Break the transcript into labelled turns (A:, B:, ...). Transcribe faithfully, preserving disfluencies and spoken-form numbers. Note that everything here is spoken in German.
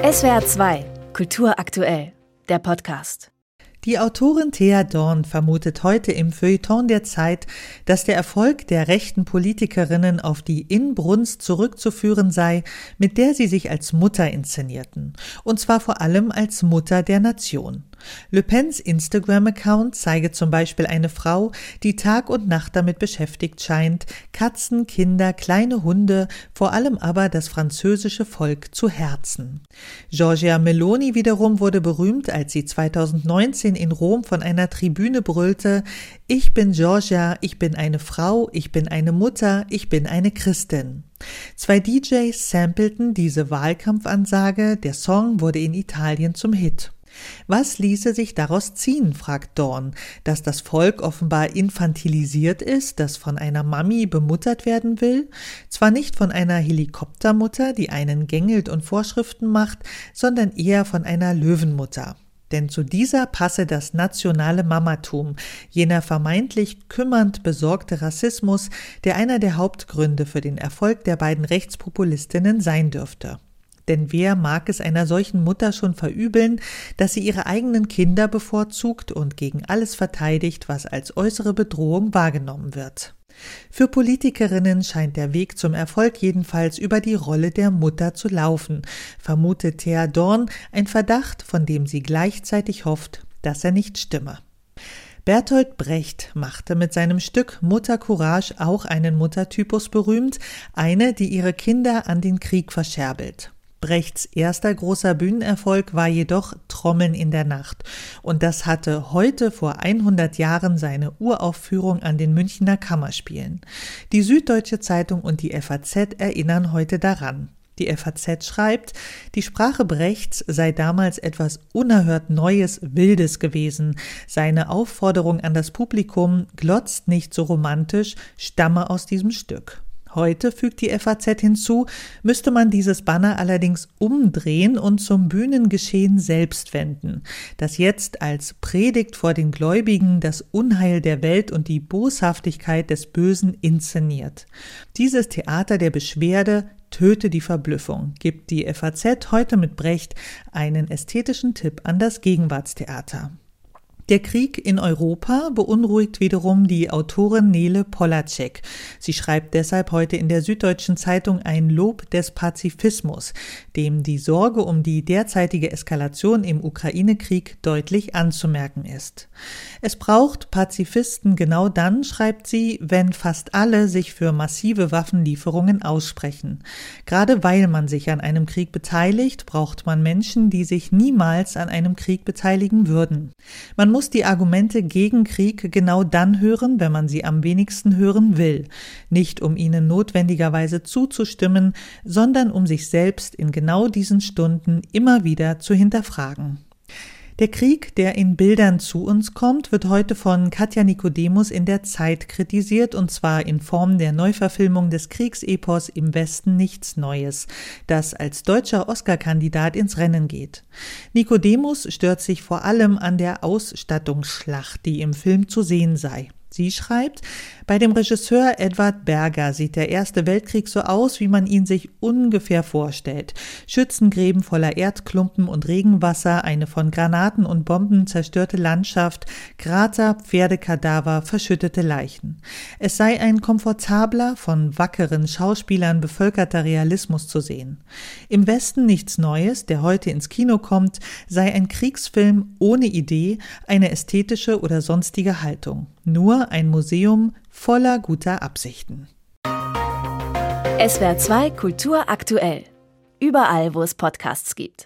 A: S W R zwei, Kultur aktuell, der Podcast.
B: Die Autorin Thea Dorn vermutet heute im Feuilleton der Zeit, dass der Erfolg der rechten Politikerinnen auf die Inbrunst zurückzuführen sei, mit der sie sich als Mutter inszenierten. Und zwar vor allem als Mutter der Nation. Le Pens Instagram-Account zeige zum Beispiel eine Frau, die Tag und Nacht damit beschäftigt scheint, Katzen, Kinder, kleine Hunde, vor allem aber das französische Volk zu herzen. Giorgia Meloni wiederum wurde berühmt, als sie zweitausendneunzehn in Rom von einer Tribüne brüllte: Ich bin Giorgia, ich bin eine Frau, ich bin eine Mutter, ich bin eine Christin. Zwei D Js sampleten diese Wahlkampfansage, der Song wurde in Italien zum Hit. Was ließe sich daraus ziehen, fragt Dorn, dass das Volk offenbar infantilisiert ist, das von einer Mami bemuttert werden will? Zwar nicht von einer Helikoptermutter, die einen gängelt und Vorschriften macht, sondern eher von einer Löwenmutter. Denn zu dieser passe das nationale Mamatum, jener vermeintlich kümmernd besorgte Rassismus, der einer der Hauptgründe für den Erfolg der beiden Rechtspopulistinnen sein dürfte. Denn wer mag es einer solchen Mutter schon verübeln, dass sie ihre eigenen Kinder bevorzugt und gegen alles verteidigt, was als äußere Bedrohung wahrgenommen wird? Für Politikerinnen scheint der Weg zum Erfolg jedenfalls über die Rolle der Mutter zu laufen, vermutet Thea Dorn, ein Verdacht, von dem sie gleichzeitig hofft, dass er nicht stimme. Bertolt Brecht machte mit seinem Stück Mutter Courage auch einen Muttertypus berühmt, eine, die ihre Kinder an den Krieg verscherbelt. Brechts erster großer Bühnenerfolg war jedoch Trommeln in der Nacht, und das hatte heute vor hundert Jahren seine Uraufführung an den Münchner Kammerspielen. Die Süddeutsche Zeitung und die F A Z erinnern heute daran. Die F A Z schreibt, die Sprache Brechts sei damals etwas unerhört Neues, Wildes gewesen. Seine Aufforderung an das Publikum, glotzt nicht so romantisch, stamme aus diesem Stück. Heute, fügt die F A Z hinzu, müsste man dieses Banner allerdings umdrehen und zum Bühnengeschehen selbst wenden, das jetzt als Predigt vor den Gläubigen das Unheil der Welt und die Boshaftigkeit des Bösen inszeniert. Dieses Theater der Beschwerde töte die Verblüffung, gibt die F A Z heute mit Brecht einen ästhetischen Tipp an das Gegenwartstheater. Der Krieg in Europa beunruhigt wiederum die Autorin Nele Polacek. Sie schreibt deshalb heute in der Süddeutschen Zeitung ein Lob des Pazifismus, dem die Sorge um die derzeitige Eskalation im Ukraine-Krieg deutlich anzumerken ist. Es braucht Pazifisten genau dann, schreibt sie, wenn fast alle sich für massive Waffenlieferungen aussprechen. Gerade weil man sich an einem Krieg beteiligt, braucht man Menschen, die sich niemals an einem Krieg beteiligen würden. Man muss die Argumente gegen Krieg genau dann hören, wenn man sie am wenigsten hören will. Nicht um ihnen notwendigerweise zuzustimmen, sondern um sich selbst in genau diesen Stunden immer wieder zu hinterfragen. Der Krieg, der in Bildern zu uns kommt, wird heute von Katja Nicodemus in der Zeit kritisiert, und zwar in Form der Neuverfilmung des Kriegsepos Im Westen nichts Neues, das als deutscher Oscar-Kandidat ins Rennen geht. Nicodemus stört sich vor allem an der Ausstattungsschlacht, die im Film zu sehen sei. Sie schreibt, bei dem Regisseur Edward Berger sieht der Erste Weltkrieg so aus, wie man ihn sich ungefähr vorstellt. Schützengräben voller Erdklumpen und Regenwasser, eine von Granaten und Bomben zerstörte Landschaft, Krater, Pferdekadaver, verschüttete Leichen. Es sei ein komfortabler, von wackeren Schauspielern bevölkerter Realismus zu sehen. Im Westen nichts Neues, der heute ins Kino kommt, sei ein Kriegsfilm ohne Idee, eine ästhetische oder sonstige Haltung. Nur ein Museum voller guter Absichten.
A: S W R zwei Kultur aktuell. Überall, wo es Podcasts gibt.